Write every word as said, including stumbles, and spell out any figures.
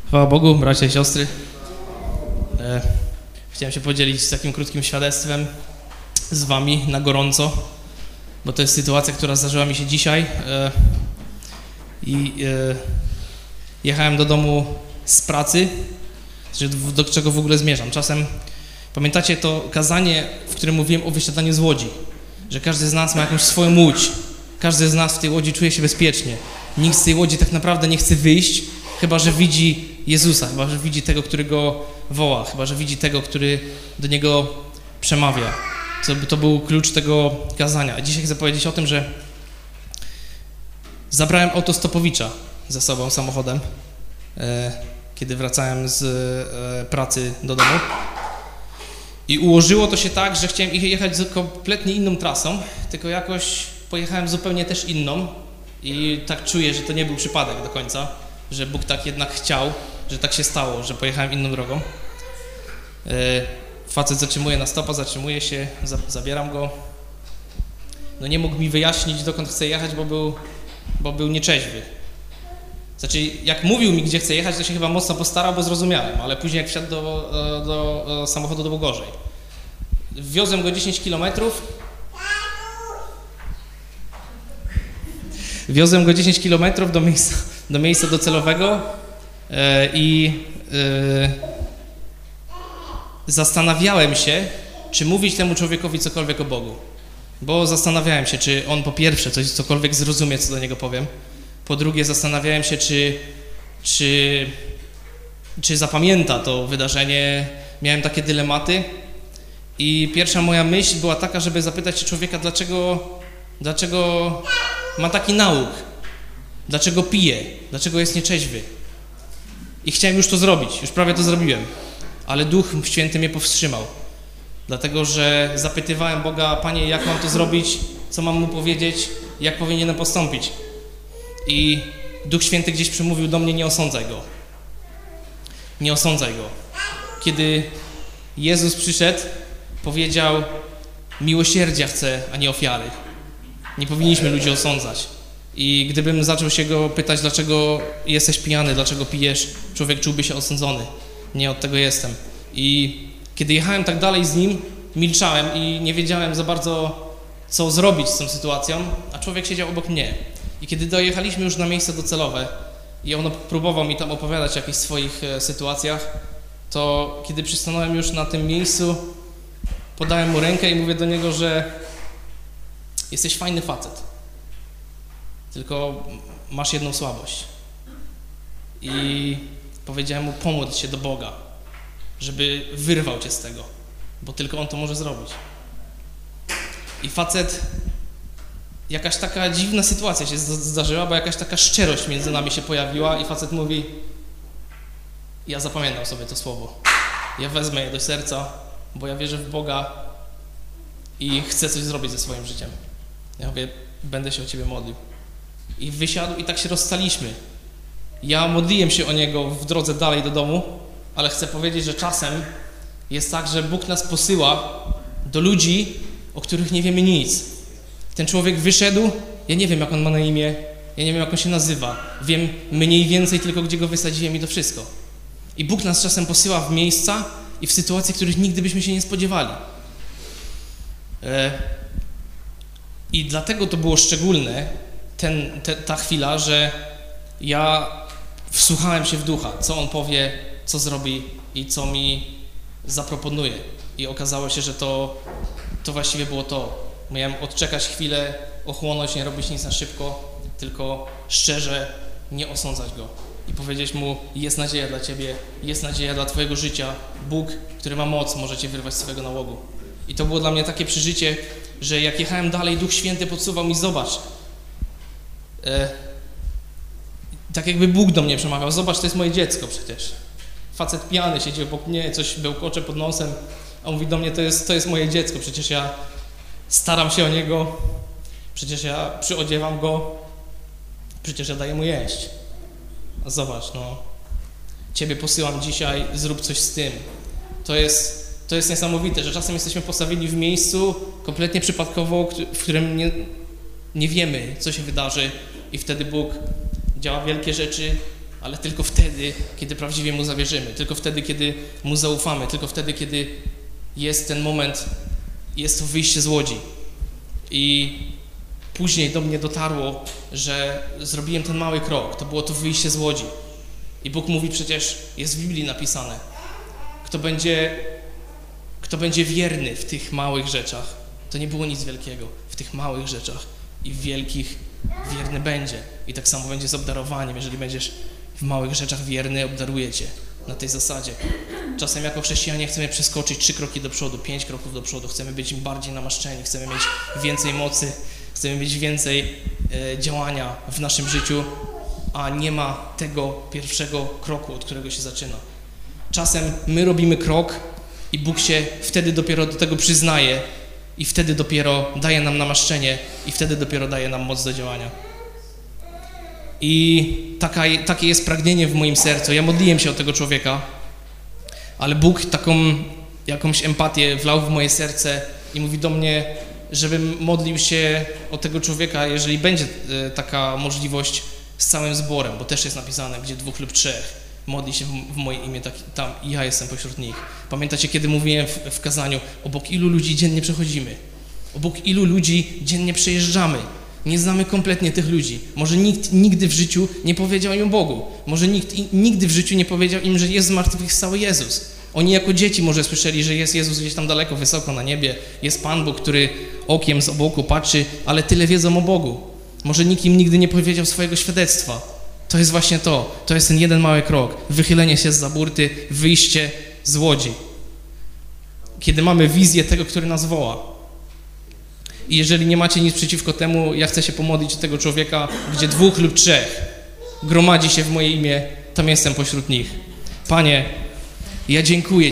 Chwała Bogu, bracia i siostry. E, chciałem się podzielić takim krótkim świadectwem z wami na gorąco, bo to jest sytuacja, która zdarzyła mi się dzisiaj e, i e, jechałem do domu z pracy, do czego w ogóle zmierzam. Czasem, pamiętacie to kazanie, w którym mówiłem o wysiadaniu z łodzi, że każdy z nas ma jakąś swoją łódź, każdy z nas w tej łodzi czuje się bezpiecznie. Nikt z tej łodzi tak naprawdę nie chce wyjść, chyba że widzi Jezusa, chyba że widzi tego, który go woła, chyba że widzi tego, który do niego przemawia. To, to był klucz tego kazania. A dzisiaj chcę powiedzieć o tym, że zabrałem autostopowicza ze sobą samochodem, e, kiedy wracałem z e, pracy do domu. I ułożyło to się tak, że chciałem jechać kompletnie inną trasą, tylko jakoś pojechałem zupełnie też inną i tak czuję, że to nie był przypadek do końca, że Bóg tak jednak chciał, że tak się stało, że pojechałem inną drogą. Yy, facet zatrzymuje na stopa, zatrzymuje się, za, zabieram go. No nie mógł mi wyjaśnić, dokąd chce jechać, bo był, bo był nieczeźwy. Znaczy, jak mówił mi, gdzie chce jechać, to się chyba mocno postarał, bo zrozumiałem, ale później jak wsiadł do, do, do samochodu, to było gorzej. Wiozłem go dziesięć kilometrów. Wiozłem go dziesięć kilometrów do miejsca, do miejsca docelowego yy, i yy, zastanawiałem się, czy mówić temu człowiekowi cokolwiek o Bogu. Bo zastanawiałem się, czy on po pierwsze coś cokolwiek zrozumie, co do niego powiem. Po drugie zastanawiałem się, czy, czy, czy zapamięta to wydarzenie. Miałem takie dylematy i pierwsza moja myśl była taka, żeby zapytać się człowieka, dlaczego, dlaczego ma taki nauk, dlaczego pije, dlaczego jest nieczeźwy. I chciałem już to zrobić, już prawie to zrobiłem, ale Duch Święty mnie powstrzymał, dlatego że zapytywałem Boga, Panie, jak mam to zrobić, co mam Mu powiedzieć, jak powinienem postąpić. I Duch Święty gdzieś przemówił do mnie, nie osądzaj Go. Nie osądzaj Go. Kiedy Jezus przyszedł, powiedział, miłosierdzia chcę, a nie ofiary. Nie powinniśmy ludzi osądzać. I gdybym zaczął się Go pytać, dlaczego jesteś pijany, dlaczego pijesz, człowiek czułby się osądzony. Nie od tego jestem. I kiedy jechałem tak dalej z Nim, milczałem i nie wiedziałem za bardzo, co zrobić z tą sytuacją, a człowiek siedział obok mnie. I kiedy dojechaliśmy już na miejsce docelowe i on próbował mi tam opowiadać o jakichś swoich e, sytuacjach, to kiedy przystanąłem już na tym miejscu, podałem mu rękę i mówię do niego, że jesteś fajny facet, tylko masz jedną słabość. I powiedziałem mu, pomódl się do Boga, żeby wyrwał cię z tego, bo tylko On to może zrobić. I facet... Jakaś taka dziwna sytuacja się zdarzyła, bo jakaś taka szczerość między nami się pojawiła i facet mówi, ja zapamiętam sobie to słowo, ja wezmę je do serca, bo ja wierzę w Boga i chcę coś zrobić ze swoim życiem. Ja mówię, będę się o Ciebie modlił. I wysiadł i tak się rozstaliśmy. Ja modliłem się o niego w drodze dalej do domu, ale chcę powiedzieć, że czasem jest tak, że Bóg nas posyła do ludzi, o których nie wiemy nic. Ten człowiek wyszedł, ja nie wiem, jak on ma na imię, ja nie wiem, jak on się nazywa. Wiem mniej więcej tylko, gdzie go wysadziłem i to wszystko. I Bóg nas czasem posyła w miejsca i w sytuacje, których nigdy byśmy się nie spodziewali. E... I dlatego to było szczególne, ten, te, ta chwila, że ja wsłuchałem się w Ducha, co On powie, co zrobi i co mi zaproponuje. I okazało się, że to, to właściwie było to. Miałem odczekać chwilę, ochłonąć, nie robić nic na szybko, tylko szczerze nie osądzać go i powiedzieć mu, jest nadzieja dla ciebie, jest nadzieja dla twojego życia. Bóg, który ma moc, może cię wyrwać z swojego nałogu. I to było dla mnie takie przeżycie, że jak jechałem dalej, Duch Święty podsuwał mi, zobacz, e, tak jakby Bóg do mnie przemawiał, zobacz, to jest moje dziecko przecież. Facet pijany siedzi obok mnie, coś bełkocze pod nosem, a on mówi do mnie, to jest, to jest moje dziecko, przecież ja staram się o niego, przecież ja przyodziewam go, przecież ja daję mu jeść. A zobacz, no, Ciebie posyłam dzisiaj, zrób coś z tym. To jest, to jest niesamowite, że czasem jesteśmy postawieni w miejscu kompletnie przypadkowo, w którym nie, nie wiemy, co się wydarzy i wtedy Bóg działa wielkie rzeczy, ale tylko wtedy, kiedy prawdziwie Mu zawierzymy, tylko wtedy, kiedy Mu zaufamy, tylko wtedy, kiedy jest ten moment, jest to wyjście z łodzi. I później do mnie dotarło, że zrobiłem ten mały krok, to było to wyjście z łodzi. I Bóg mówi przecież, jest w Biblii napisane, kto będzie, kto będzie wierny w tych małych rzeczach, to nie było nic wielkiego, w tych małych rzeczach i w wielkich wierny będzie. I tak samo będzie z obdarowaniem, jeżeli będziesz w małych rzeczach wierny, obdaruje cię na tej zasadzie. Czasem jako chrześcijanie chcemy przeskoczyć trzy kroki do przodu, pięć kroków do przodu, chcemy być bardziej namaszczeni, chcemy mieć więcej mocy, chcemy mieć więcej e, działania w naszym życiu, a nie ma tego pierwszego kroku, od którego się zaczyna. Czasem my robimy krok i Bóg się wtedy dopiero do tego przyznaje i wtedy dopiero daje nam namaszczenie i wtedy dopiero daje nam moc do działania. I taka, takie jest pragnienie w moim sercu. Ja modliłem się o tego człowieka, ale Bóg taką jakąś empatię wlał w moje serce i mówi do mnie, żebym modlił się o tego człowieka, jeżeli będzie e, taka możliwość, z całym zborem, bo też jest napisane, gdzie dwóch lub trzech modli się w, w moje imię, tak, tam i ja jestem pośród nich. Pamiętacie, kiedy mówiłem w, w kazaniu, obok ilu ludzi dziennie przechodzimy, obok ilu ludzi dziennie przejeżdżamy. Nie znamy kompletnie tych ludzi. Może nikt nigdy w życiu nie powiedział im o Bogu. Może nikt i, nigdy w życiu nie powiedział im, że jest zmartwychwstały Jezus. Oni jako dzieci może słyszeli, że jest Jezus gdzieś tam daleko, wysoko na niebie. Jest Pan Bóg, który okiem z boku patrzy, ale tyle wiedzą o Bogu. Może nikt im nigdy nie powiedział swojego świadectwa. To jest właśnie to. To jest ten jeden mały krok. Wychylenie się zza burty, wyjście z łodzi. Kiedy mamy wizję tego, który nas woła. I jeżeli nie macie nic przeciwko temu, ja chcę się pomodlić o tego człowieka, gdzie dwóch lub trzech gromadzi się w moje imię, tam jestem pośród nich. Panie, ja dziękuję